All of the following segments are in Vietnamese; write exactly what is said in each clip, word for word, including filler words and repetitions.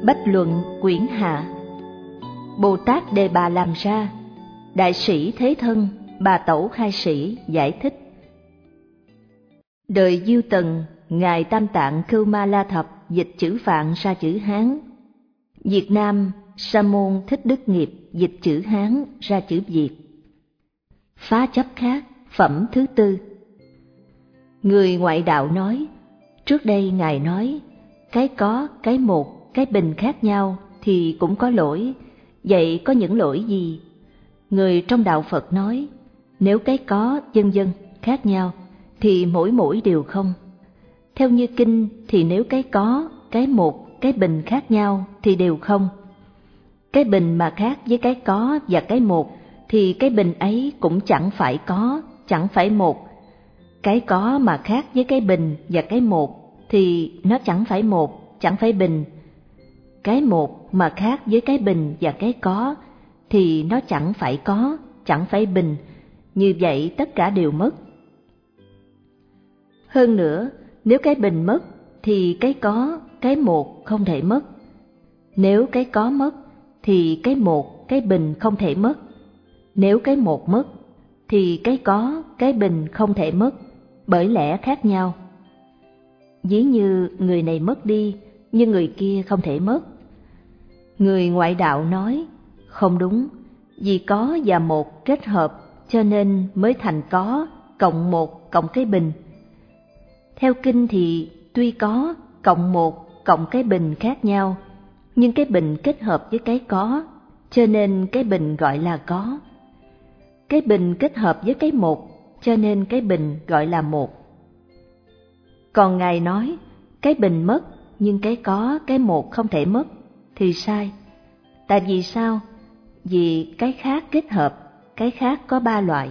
Bách luận quyển hạ. Bồ Tát Đề Bà làm ra. Đại sĩ Thế Thân, Bà Tẩu Khai Sĩ giải thích. Đời Diêu Tần, Ngài Tam Tạng Cưu Ma La Thập dịch chữ Phạn ra chữ Hán. Việt Nam, Sa Môn Thích Đức Nghiệp dịch chữ Hán ra chữ Việt. Phá chấp khác, phẩm thứ tư. Người ngoại đạo nói, trước đây Ngài nói, cái có, cái một, cái bình khác nhau thì cũng có lỗi, vậy có những lỗi gì? Người trong đạo Phật nói, nếu cái có, vân vân khác nhau thì mỗi mỗi đều không. Theo như kinh thì nếu cái có, cái một, cái bình khác nhau thì đều không. Cái bình mà khác với cái có và cái một thì cái bình ấy cũng chẳng phải có, chẳng phải một. Cái có mà khác với cái bình và cái một thì nó chẳng phải một, chẳng phải bình. Cái một mà khác với cái bình và cái có thì nó chẳng phải có, chẳng phải bình. Như vậy tất cả đều mất. Hơn nữa, nếu cái bình mất thì cái có, cái một không thể mất. Nếu cái có mất thì cái một, cái bình không thể mất. Nếu cái một mất thì cái có, cái bình không thể mất, bởi lẽ khác nhau. Ví như người này mất đi, nhưng người kia không thể mất. Người ngoại đạo nói, không đúng, vì có và một kết hợp cho nên mới thành có, cộng một, cộng cái bình. Theo kinh thì tuy có, cộng một, cộng cái bình khác nhau, nhưng cái bình kết hợp với cái có, cho nên cái bình gọi là có. Cái bình kết hợp với cái một, cho nên cái bình gọi là một. Còn Ngài nói, cái bình mất, nhưng cái có, cái một không thể mất, thì sai. Tại vì sao? Vì cái khác kết hợp, cái khác có ba loại.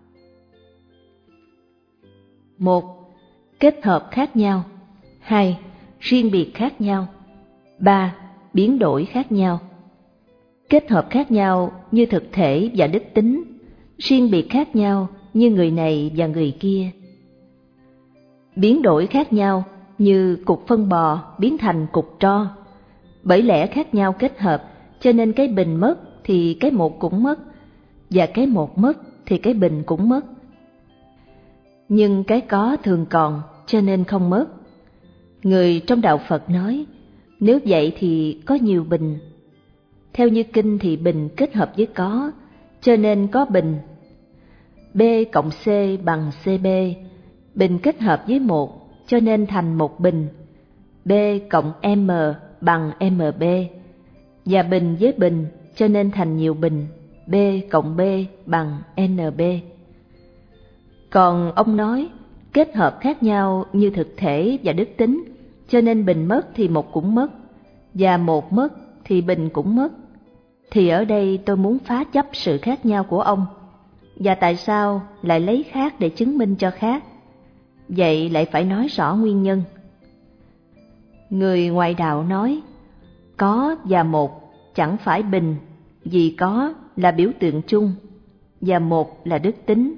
Một, kết hợp khác nhau. Hai, riêng biệt khác nhau. Ba, biến đổi khác nhau. Kết hợp khác nhau như thực thể và đức tính, riêng biệt khác nhau như người này và người kia. Biến đổi khác nhau như cục phân bò biến thành cục tro. Bởi lẽ khác nhau kết hợp, cho nên cái bình mất thì cái một cũng mất, và cái một mất thì cái bình cũng mất. Nhưng cái có thường còn, cho nên không mất. Người trong đạo Phật nói, nếu vậy thì có nhiều bình. Theo như kinh thì bình kết hợp với có, cho nên có bình. B cộng C bằng xê bê, bình kết hợp với một, cho nên thành một bình. B cộng M bằng em bê, và bình với bình, cho nên thành nhiều bình. B cộng B bằng en bê. Còn ông nói, kết hợp khác nhau như thực thể và đức tính, cho nên bình mất thì một cũng mất, và một mất thì bình cũng mất. Thì ở đây tôi muốn phá chấp sự khác nhau của ông. Và tại sao lại lấy khác để chứng minh cho khác? Vậy lại phải nói rõ nguyên nhân. Người ngoại đạo nói, có và một chẳng phải bình, vì có là biểu tượng chung, và một là đức tính.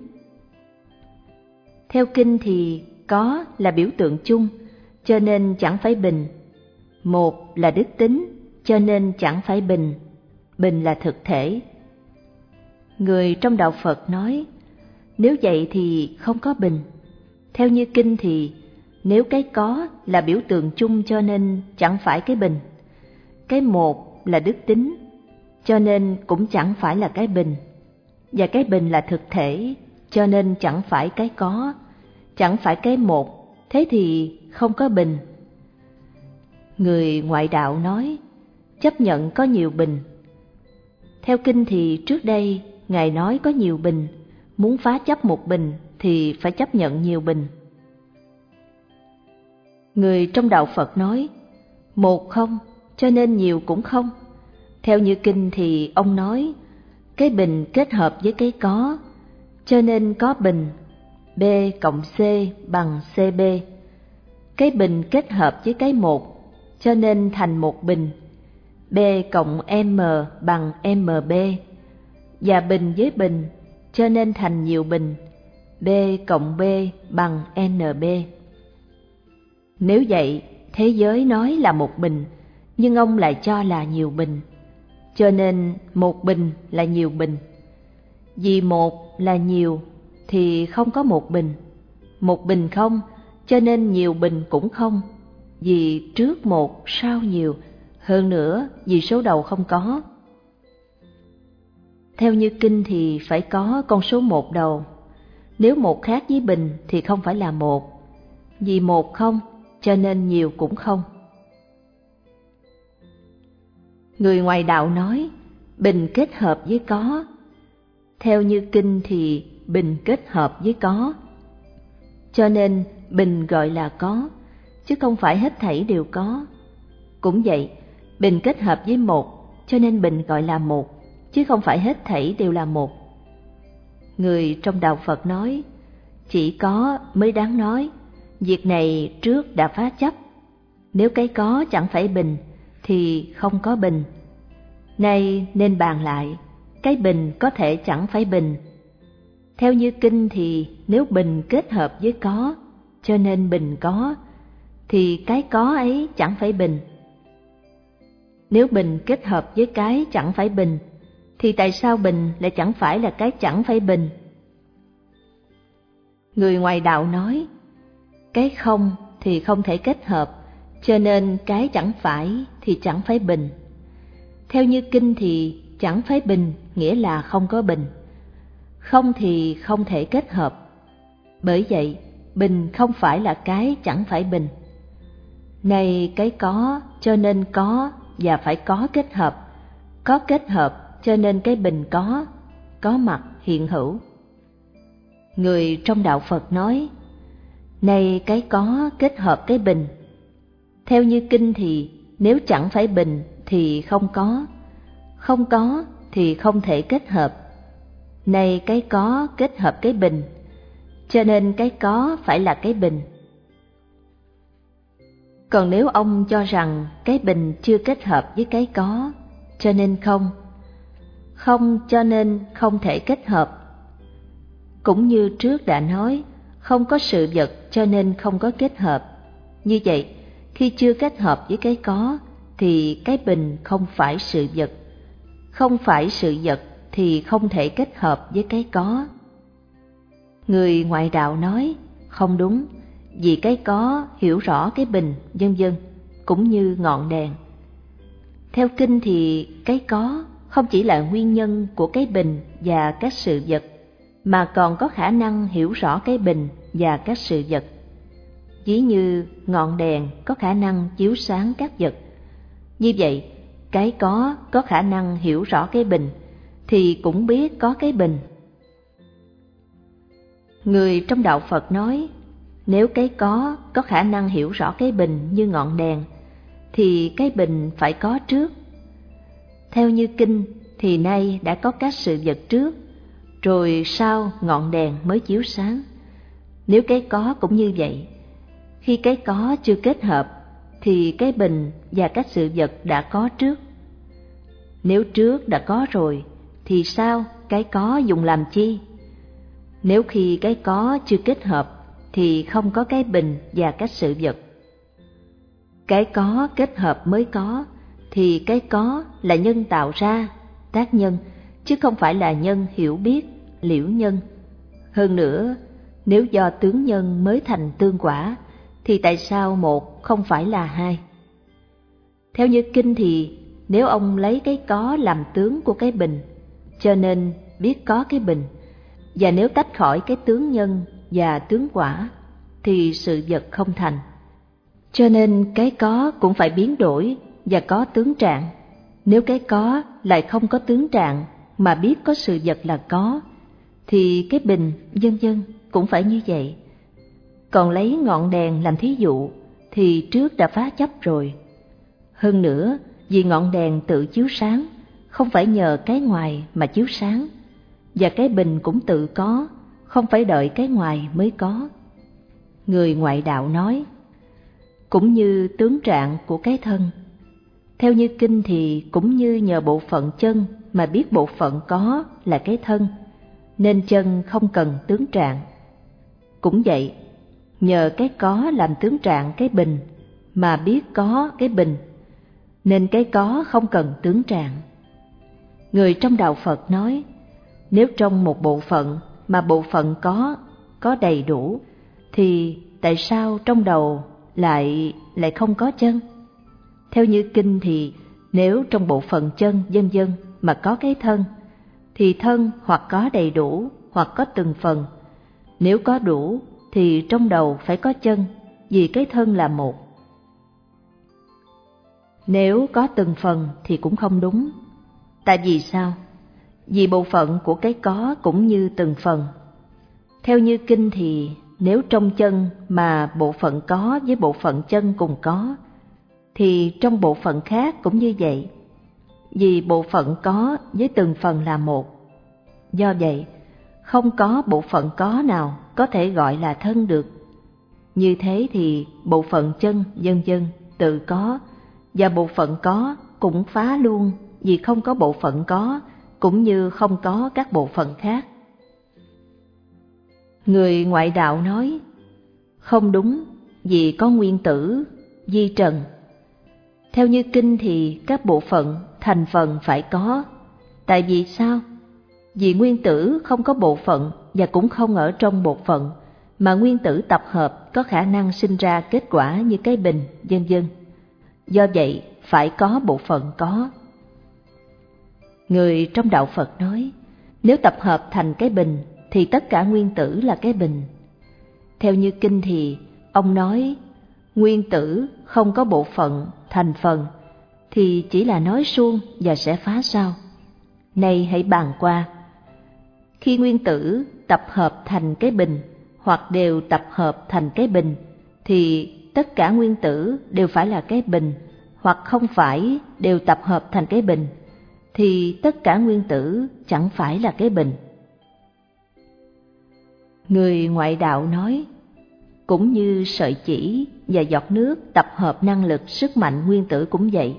Theo kinh thì có là biểu tượng chung, cho nên chẳng phải bình. Một là đức tính, cho nên chẳng phải bình. Bình là thực thể. Người trong đạo Phật nói, nếu vậy thì không có bình. Theo như kinh thì nếu cái có là biểu tượng chung, cho nên chẳng phải cái bình. Cái một là đức tính, cho nên cũng chẳng phải là cái bình. Và cái bình là thực thể, cho nên chẳng phải cái có, chẳng phải cái một, thế thì không có bình. Người ngoại đạo nói, chấp nhận có nhiều bình. Theo kinh thì trước đây Ngài nói có nhiều bình, muốn phá chấp một bình thì phải chấp nhận nhiều bình. Người trong đạo Phật nói, một không, cho nên nhiều cũng không. Theo như kinh thì ông nói, cái bình kết hợp với cái có, cho nên có bình. B cộng C bằng xê bê. Cái bình kết hợp với cái một, cho nên thành một bình. B cộng M bằng em bê. Và bình với bình, cho nên thành nhiều bình. B cộng B bằng en bê. Nếu vậy, thế giới nói là một bình, nhưng ông lại cho là nhiều bình, cho nên một bình là nhiều bình. Vì một là nhiều thì không có một bình, một bình không, cho nên nhiều bình cũng không. Vì trước một sau nhiều, hơn nữa vì số đầu không có. Theo như kinh thì phải có con số một đầu. Nếu một khác với bình thì không phải là một. Vì một không, cho nên nhiều cũng không. Người ngoài đạo nói bình kết hợp với có. Theo như kinh thì bình kết hợp với có. Cho nên bình gọi là có, chứ không phải hết thảy đều có. Cũng vậy, bình kết hợp với một, cho nên bình gọi là một, chứ không phải hết thảy đều là một. Người trong đạo Phật nói, chỉ có mới đáng nói, việc này trước đã phá chấp. Nếu cái có chẳng phải bình, thì không có bình. Nay nên bàn lại, cái bình có thể chẳng phải bình. Theo như kinh thì nếu bình kết hợp với có, cho nên bình có, thì cái có ấy chẳng phải bình. Nếu bình kết hợp với cái chẳng phải bình, thì tại sao bình lại chẳng phải là cái chẳng phải bình? Người ngoài đạo nói, cái không thì không thể kết hợp, cho nên cái chẳng phải thì chẳng phải bình. Theo như kinh thì chẳng phải bình nghĩa là không có bình, không thì không thể kết hợp. Bởi vậy, bình không phải là cái chẳng phải bình. Này cái có, cho nên có và phải có kết hợp. Có kết hợp, cho nên cái bình có, có mặt hiện hữu. Người trong đạo Phật nói, này cái có kết hợp cái bình. Theo như kinh thì nếu chẳng phải bình thì không có, không có thì không thể kết hợp. Này cái có kết hợp cái bình, cho nên cái có phải là cái bình. Còn nếu ông cho rằng cái bình chưa kết hợp với cái có, cho nên không, không cho nên không thể kết hợp. Cũng như trước đã nói, không có sự vật cho nên không có kết hợp. Như vậy, khi chưa kết hợp với cái có, thì cái bình không phải sự vật. Không phải sự vật thì không thể kết hợp với cái có. Người ngoại đạo nói, không đúng, vì cái có hiểu rõ cái bình, vân vân, cũng như ngọn đèn. Theo kinh thì cái có không chỉ là nguyên nhân của cái bình và các sự vật, mà còn có khả năng hiểu rõ cái bình và các sự vật. Ví như ngọn đèn có khả năng chiếu sáng các vật. Như vậy, cái có có khả năng hiểu rõ cái bình, thì cũng biết có cái bình. Người trong đạo Phật nói, nếu cái có có khả năng hiểu rõ cái bình như ngọn đèn, thì cái bình phải có trước. Theo như kinh thì nay đã có các sự vật trước, rồi sau ngọn đèn mới chiếu sáng. Nếu cái có cũng như vậy, khi cái có chưa kết hợp, thì cái bình và các sự vật đã có trước. Nếu trước đã có rồi, thì sao cái có dùng làm chi? Nếu khi cái có chưa kết hợp, thì không có cái bình và các sự vật. Cái có kết hợp mới có, thì cái có là nhân tạo ra, tác nhân, chứ không phải là nhân hiểu biết, liễu nhân. Hơn nữa, nếu do tướng nhân mới thành tương quả, thì tại sao một không phải là hai? Theo như kinh thì nếu ông lấy cái có làm tướng của cái bình, cho nên biết có cái bình, và nếu tách khỏi cái tướng nhân và tướng quả, thì sự vật không thành. Cho nên cái có cũng phải biến đổi và có tướng trạng. Nếu cái có lại không có tướng trạng mà biết có sự vật là có, thì cái bình vân vân cũng phải như vậy. Còn lấy ngọn đèn làm thí dụ thì trước đã phá chấp rồi. Hơn nữa, vì ngọn đèn tự chiếu sáng, không phải nhờ cái ngoài mà chiếu sáng, và cái bình cũng tự có, không phải đợi cái ngoài mới có. Người ngoại đạo nói, cũng như tướng trạng của cái thân. Theo như kinh thì cũng như nhờ bộ phận chân mà biết bộ phận có là cái thân, nên chân không cần tướng trạng. Cũng vậy, nhờ cái có làm tướng trạng cái bình mà biết có cái bình, nên cái có không cần tướng trạng. Người trong đạo Phật nói, nếu trong một bộ phận mà bộ phận có có đầy đủ, thì tại sao trong đầu lại lại không có chân? Theo như kinh thì nếu trong bộ phận chân vân vân mà có cái thân, thì thân hoặc có đầy đủ hoặc có từng phần. Nếu có đủ thì trong đầu phải có chân, vì cái thân là một. Nếu có từng phần thì cũng không đúng. Tại vì sao? Vì bộ phận của cái có cũng như từng phần. Theo như kinh thì nếu trong chân mà bộ phận có với bộ phận chân cùng có, thì trong bộ phận khác cũng như vậy. Vì bộ phận có với từng phần là một. Do vậy, không có bộ phận có nào có thể gọi là thân được. Như thế thì bộ phận chân vân vân tự có, và bộ phận có cũng phá luôn, vì không có bộ phận có, cũng như không có các bộ phận khác. Người ngoại đạo nói, không đúng, vì có nguyên tử, vi trần. Theo như kinh thì các bộ phận, thành phần phải có. Tại vì sao? Vì nguyên tử không có bộ phận và cũng không ở trong bộ phận, mà nguyên tử tập hợp có khả năng sinh ra kết quả như cái bình, vân vân. Do vậy, phải có bộ phận có. Người trong đạo Phật nói, nếu tập hợp thành cái bình, thì tất cả nguyên tử là cái bình. Theo như kinh thì, ông nói, nguyên tử không có bộ phận, thành phần, thì chỉ là nói suông và sẽ phá sao. Nay hãy bàn qua. Khi nguyên tử tập hợp thành cái bình, hoặc đều tập hợp thành cái bình, thì tất cả nguyên tử đều phải là cái bình, hoặc không phải đều tập hợp thành cái bình, thì tất cả nguyên tử chẳng phải là cái bình. Người ngoại đạo nói, cũng như sợi chỉ và giọt nước tập hợp năng lực sức mạnh nguyên tử cũng vậy.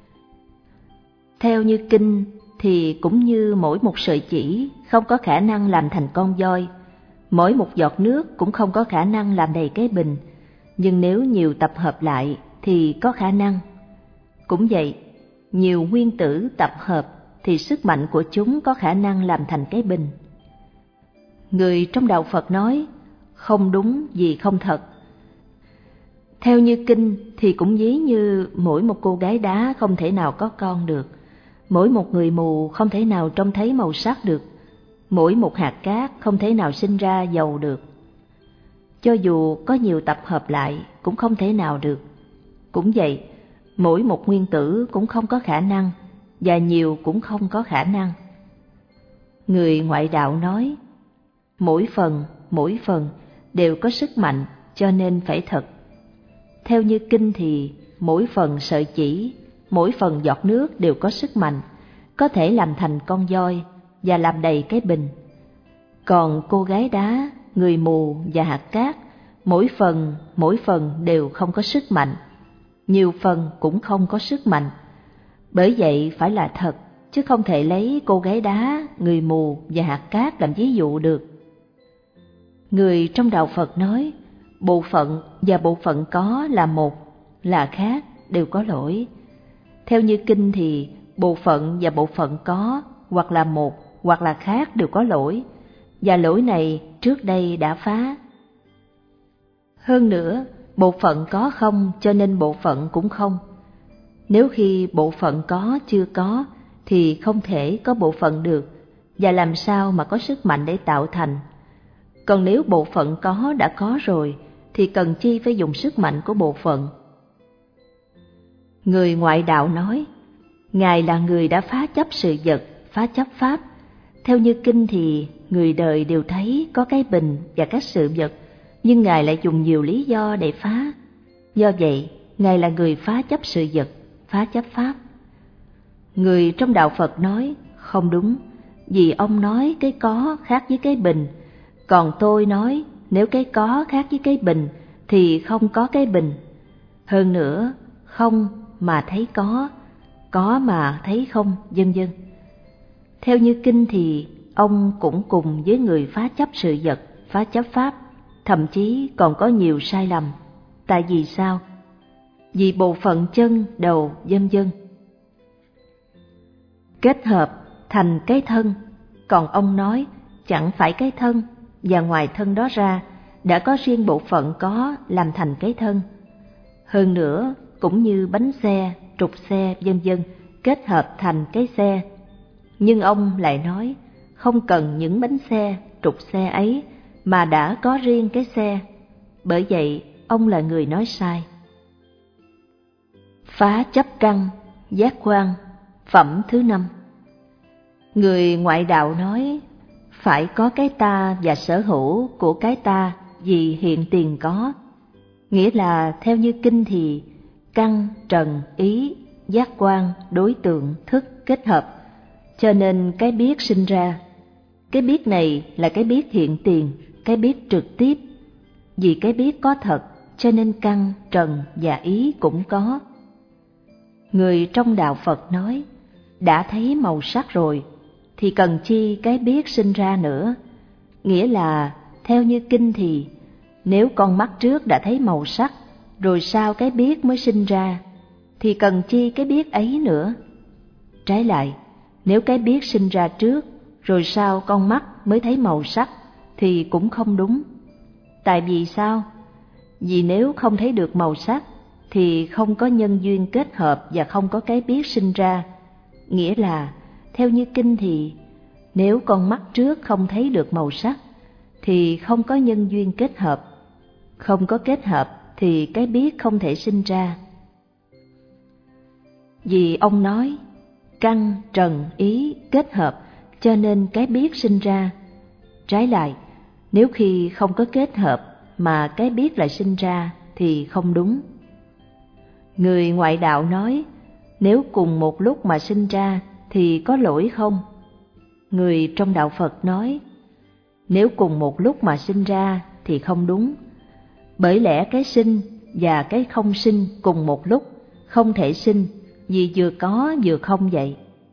Theo như kinh thì cũng như mỗi một sợi chỉ không có khả năng làm thành con voi, mỗi một giọt nước cũng không có khả năng làm đầy cái bình, nhưng nếu nhiều tập hợp lại thì có khả năng. Cũng vậy, nhiều nguyên tử tập hợp thì sức mạnh của chúng có khả năng làm thành cái bình. Người trong đạo Phật nói, không đúng vì không thật. Theo như kinh thì cũng ví như mỗi một cô gái đá không thể nào có con được, mỗi một người mù không thể nào trông thấy màu sắc được, mỗi một hạt cát không thể nào sinh ra dầu được. Cho dù có nhiều tập hợp lại cũng không thể nào được. Cũng vậy, mỗi một nguyên tử cũng không có khả năng, và nhiều cũng không có khả năng. Người ngoại đạo nói, mỗi phần, mỗi phần đều có sức mạnh, cho nên phải thật. Theo như kinh thì mỗi phần sợi chỉ, mỗi phần giọt nước đều có sức mạnh, có thể làm thành con voi và làm đầy cái bình. Còn cô gái đá, người mù và hạt cát, mỗi phần, mỗi phần đều không có sức mạnh, nhiều phần cũng không có sức mạnh. Bởi vậy phải là thật, chứ không thể lấy cô gái đá, người mù và hạt cát làm ví dụ được. Người trong đạo Phật nói, bộ phận và bộ phận có là một, là khác, đều có lỗi. Theo như kinh thì bộ phận và bộ phận có, hoặc là một, hoặc là khác đều có lỗi, và lỗi này trước đây đã phá. Hơn nữa, bộ phận có không cho nên bộ phận cũng không. Nếu khi bộ phận có chưa có thì không thể có bộ phận được, và làm sao mà có sức mạnh để tạo thành. Còn nếu bộ phận có đã có rồi thì cần chi phải dùng sức mạnh của bộ phận. Người ngoại đạo nói, Ngài là người đã phá chấp sự vật, phá chấp pháp. Theo như kinh thì người đời đều thấy có cái bình và các sự vật, nhưng Ngài lại dùng nhiều lý do để phá. Do vậy, Ngài là người phá chấp sự vật, phá chấp pháp. Người trong đạo Phật nói, không đúng, vì ông nói cái có khác với cái bình, còn tôi nói nếu cái có khác với cái bình thì không có cái bình. Hơn nữa, không mà thấy có, có mà thấy không, vân vân. Theo như kinh thì ông cũng cùng với người phá chấp sự vật, phá chấp pháp, thậm chí còn có nhiều sai lầm. Tại vì sao? vì bộ phận chân, đầu, vân vân. Kết hợp thành cái thân, còn ông nói chẳng phải cái thân, và ngoài thân đó ra đã có riêng bộ phận có làm thành cái thân. Hơn nữa, cũng như bánh xe, trục xe, vân vân kết hợp thành cái xe. Nhưng ông lại nói không cần những bánh xe, trục xe ấy mà đã có riêng cái xe. Bởi vậy, ông là người nói sai. Phá chấp căn, giác quan, phẩm thứ năm. Người ngoại đạo nói phải có cái ta và sở hữu của cái ta vì hiện tiền có. Nghĩa là theo như kinh thì căn, trần, ý, giác quan, đối tượng, thức kết hợp, cho nên cái biết sinh ra. Cái biết này là cái biết hiện tiền, cái biết trực tiếp. Vì cái biết có thật, cho nên căn, trần và ý cũng có. Người trong đạo Phật nói, đã thấy màu sắc rồi, thì cần chi cái biết sinh ra nữa. Nghĩa là, theo như kinh thì, nếu con mắt trước đã thấy màu sắc, rồi sau cái biết mới sinh ra, thì cần chi cái biết ấy nữa. Trái lại, nếu cái biết sinh ra trước, rồi sau con mắt mới thấy màu sắc, thì cũng không đúng. Tại vì sao? Vì nếu không thấy được màu sắc, thì không có nhân duyên kết hợp và không có cái biết sinh ra. Nghĩa là, theo như kinh thì, nếu con mắt trước không thấy được màu sắc, thì không có nhân duyên kết hợp. Không có kết hợp thì cái biết không thể sinh ra. Vì ông nói, căn, trần, ý kết hợp, cho nên cái biết sinh ra. Trái lại, nếu khi không có kết hợp mà cái biết lại sinh ra thì không đúng. Người ngoại đạo nói, nếu cùng một lúc mà sinh ra thì có lỗi không? Người trong đạo Phật nói, nếu cùng một lúc mà sinh ra thì không đúng. Bởi lẽ cái sinh và cái không sinh cùng một lúc không thể sinh, vì vừa có vừa không vậy.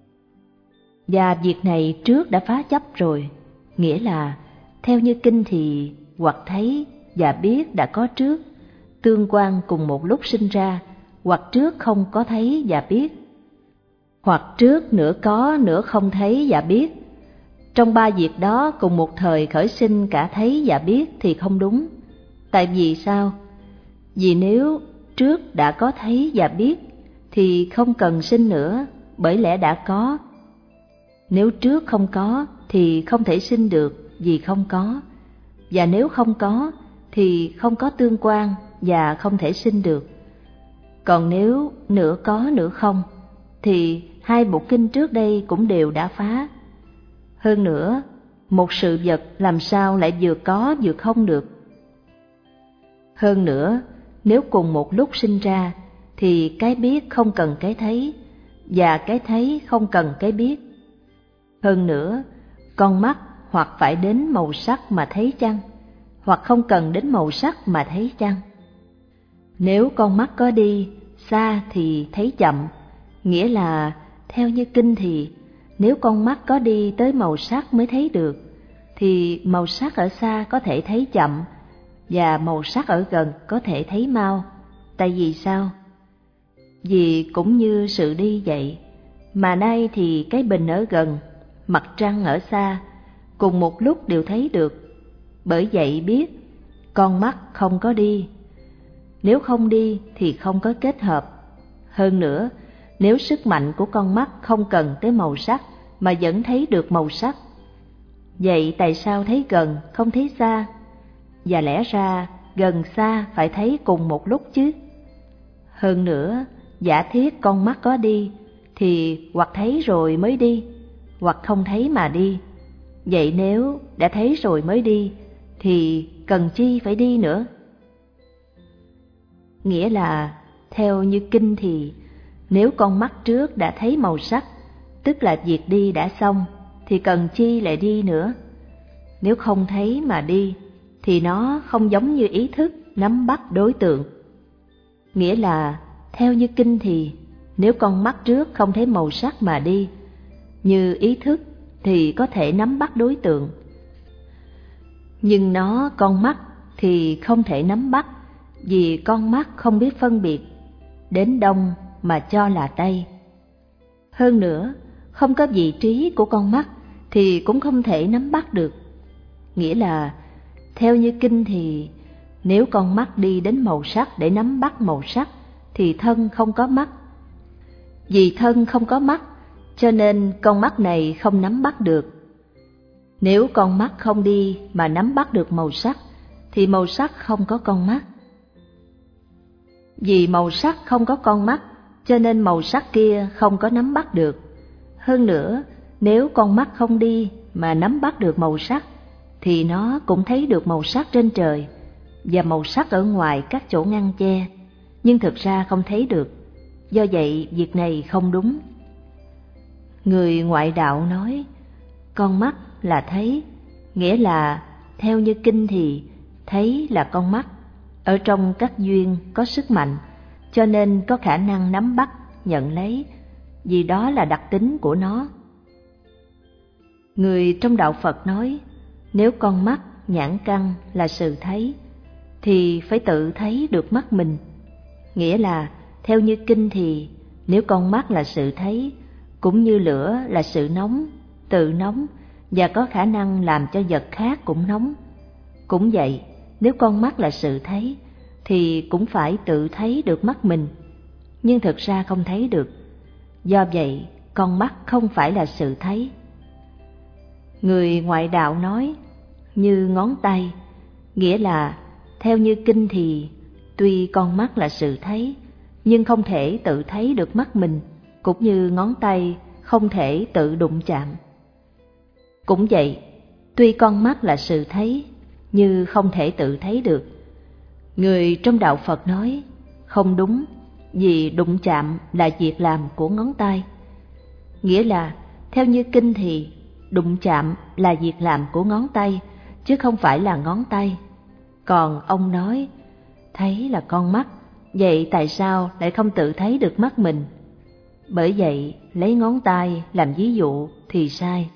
Và việc này trước đã phá chấp rồi, nghĩa là theo như kinh thì hoặc thấy và biết đã có trước, tương quan cùng một lúc sinh ra, hoặc trước không có thấy và biết, hoặc trước nửa có nửa không thấy và biết. Trong ba việc đó cùng một thời khởi sinh cả thấy và biết thì không đúng. Tại vì sao? Vì nếu trước đã có thấy và biết thì không cần sinh nữa, bởi lẽ đã có. Nếu trước không có thì không thể sinh được vì không có. Và nếu không có thì không có tương quan và không thể sinh được. Còn nếu nửa có nửa không thì hai bộ kinh trước đây cũng đều đã phá. Hơn nữa, một sự vật làm sao lại vừa có vừa không được? Hơn nữa, nếu cùng một lúc sinh ra thì cái biết không cần cái thấy, và cái thấy không cần cái biết. Hơn nữa, con mắt hoặc phải đến màu sắc mà thấy chăng, hoặc không cần đến màu sắc mà thấy chăng. Nếu con mắt có đi, xa thì thấy chậm, nghĩa là theo như kinh thì nếu con mắt có đi tới màu sắc mới thấy được, thì màu sắc ở xa có thể thấy chậm, và màu sắc ở gần có thể thấy mau. Tại vì sao? Vì cũng như sự đi vậy, mà nay thì cái bình ở gần, mặt trăng ở xa, cùng một lúc đều thấy được. Bởi vậy biết, con mắt không có đi. Nếu không đi thì không có kết hợp. Hơn nữa, nếu sức mạnh của con mắt không cần tới màu sắc mà vẫn thấy được màu sắc, vậy tại sao thấy gần không thấy xa? Và lẽ ra gần xa phải thấy cùng một lúc chứ. Hơn nữa, giả thiết con mắt có đi thì hoặc thấy rồi mới đi, hoặc không thấy mà đi. Vậy nếu đã thấy rồi mới đi thì cần chi phải đi nữa? Nghĩa là theo như kinh thì nếu con mắt trước đã thấy màu sắc, tức là việc đi đã xong, thì cần chi lại đi nữa? Nếu không thấy mà đi thì nó không giống như ý thức nắm bắt đối tượng. Nghĩa là theo như kinh thì nếu con mắt trước không thấy màu sắc mà đi, như ý thức thì có thể nắm bắt đối tượng. Nhưng nó con mắt thì không thể nắm bắt, vì con mắt không biết phân biệt. đến đông mà cho là tây. Hơn nữa, không có vị trí của con mắt thì cũng không thể nắm bắt được. Nghĩa là, theo như kinh thì nếu con mắt đi đến màu sắc để nắm bắt màu sắc thì thân không có mắt. Vì thân không có mắt cho nên con mắt này không nắm bắt được. Nếu con mắt không đi mà nắm bắt được màu sắc thì màu sắc không có con mắt. Vì màu sắc không có con mắt cho nên màu sắc kia không có nắm bắt được. Hơn nữa, nếu con mắt không đi mà nắm bắt được màu sắc thì nó cũng thấy được màu sắc trên trời và màu sắc ở ngoài các chỗ ngăn che, nhưng thực ra không thấy được. Do vậy việc này không đúng. Người ngoại đạo nói con mắt là thấy, nghĩa là theo như kinh thì thấy là con mắt, ở trong các duyên có sức mạnh, cho nên có khả năng nắm bắt, nhận lấy, vì đó là đặc tính của nó. Người trong đạo Phật nói nếu con mắt, nhãn căn là sự thấy thì phải tự thấy được mắt mình. Nghĩa là theo như kinh thì nếu con mắt là sự thấy, cũng như lửa là sự nóng, tự nóng và có khả năng làm cho vật khác cũng nóng. Cũng vậy, nếu con mắt là sự thấy thì cũng phải tự thấy được mắt mình, nhưng thực ra không thấy được. Do vậy, con mắt không phải là sự thấy. Người ngoại đạo nói như ngón tay, nghĩa là theo như kinh thì tuy con mắt là sự thấy, nhưng không thể tự thấy được mắt mình, cũng như ngón tay không thể tự đụng chạm. Cũng vậy, tuy con mắt là sự thấy, như không thể tự thấy được. Người trong đạo Phật nói không đúng, vì đụng chạm là việc làm của ngón tay. Nghĩa là theo như kinh thì đụng chạm là việc làm của ngón tay, chứ không phải là ngón tay. Còn ông nói thấy là con mắt, vậy tại sao lại không tự thấy được mắt mình? Bởi vậy lấy ngón tay làm ví dụ thì sai.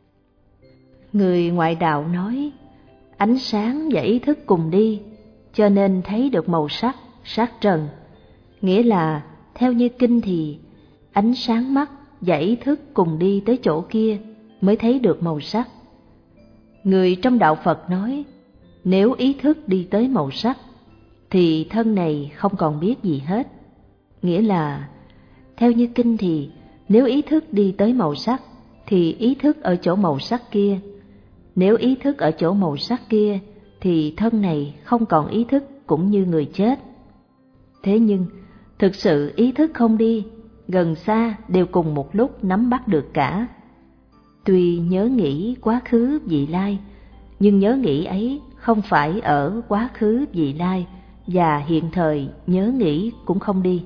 Người ngoại đạo nói ánh sáng và ý thức cùng đi, cho nên thấy được màu sắc, sắc trần. Nghĩa là theo như kinh thì ánh sáng mắt và ý thức cùng đi tới chỗ kia mới thấy được màu sắc. Người trong đạo Phật nói nếu ý thức đi tới màu sắc thì thân này không còn biết gì hết. Nghĩa là theo như kinh thì nếu ý thức đi tới màu sắc thì ý thức ở chỗ màu sắc kia. Nếu ý thức ở chỗ màu sắc kia thì thân này không còn ý thức, cũng như người chết. Thế nhưng thực sự ý thức không đi, gần xa đều cùng một lúc nắm bắt được cả. Tuy nhớ nghĩ quá khứ vị lai, nhưng nhớ nghĩ ấy không phải ở quá khứ vị lai, và hiện thời nhớ nghĩ cũng không đi.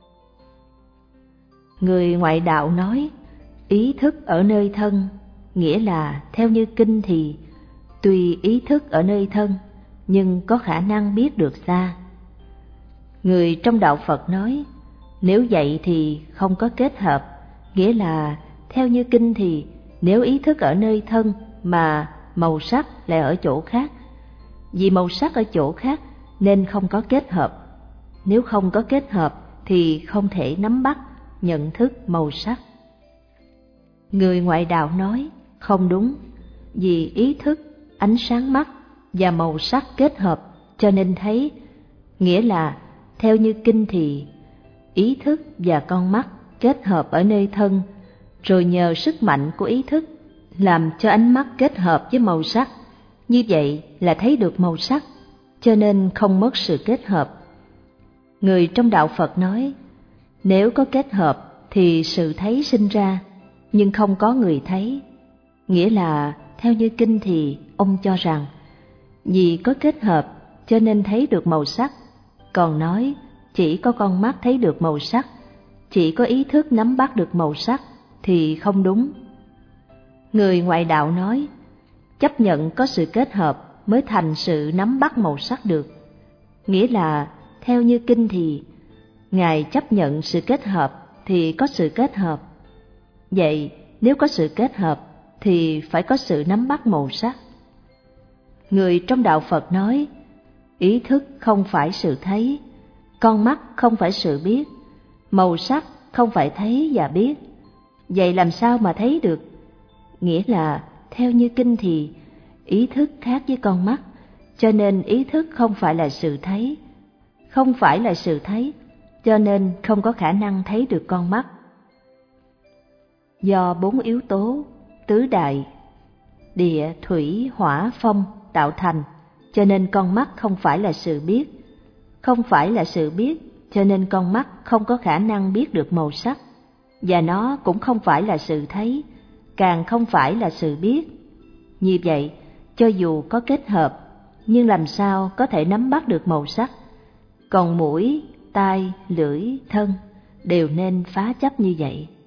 Người ngoại đạo nói ý thức ở nơi thân, nghĩa là theo như kinh thì tuy ý thức ở nơi thân nhưng có khả năng biết được xa. Người trong đạo Phật nói nếu vậy thì không có kết hợp, nghĩa là theo như kinh thì nếu ý thức ở nơi thân mà màu sắc lại ở chỗ khác, vì màu sắc ở chỗ khác nên không có kết hợp. Nếu không có kết hợp thì không thể nắm bắt, nhận thức màu sắc. Người ngoại đạo nói không đúng, vì ý thức, ánh sáng mắt và màu sắc kết hợp cho nên thấy. Nghĩa là theo như kinh thì ý thức và con mắt kết hợp ở nơi thân, rồi nhờ sức mạnh của ý thức làm cho ánh mắt kết hợp với màu sắc. Như vậy là thấy được màu sắc, cho nên không mất sự kết hợp. Người trong đạo Phật nói nếu có kết hợp thì sự thấy sinh ra, nhưng không có người thấy. Nghĩa là theo như kinh thì ông cho rằng vì có kết hợp cho nên thấy được màu sắc, còn nói chỉ có con mắt thấy được màu sắc, chỉ có ý thức nắm bắt được màu sắc thì không đúng. Người ngoại đạo nói chấp nhận có sự kết hợp mới thành sự nắm bắt màu sắc được. Nghĩa là theo như kinh thì Ngài chấp nhận sự kết hợp thì có sự kết hợp. Vậy nếu có sự kết hợp thì phải có sự nắm bắt màu sắc. Người trong đạo Phật nói ý thức không phải sự thấy, con mắt không phải sự biết, Màu sắc không phải thấy và biết, vậy làm sao mà thấy được? Nghĩa là theo như kinh thì ý thức khác với con mắt, cho nên ý thức không phải là sự thấy. Không phải là sự thấy, cho nên không có khả năng thấy được con mắt. Do bốn yếu tố tứ đại, địa, thủy, hỏa, phong tạo thành, cho nên con mắt không phải là sự biết. Không phải là sự biết, cho nên con mắt không có khả năng biết được màu sắc. Và nó cũng không phải là sự thấy, càng không phải là sự biết. Như vậy, cho dù có kết hợp, nhưng làm sao có thể nắm bắt được màu sắc? Còn mũi, tai, lưỡi, thân đều nên phá chấp như vậy.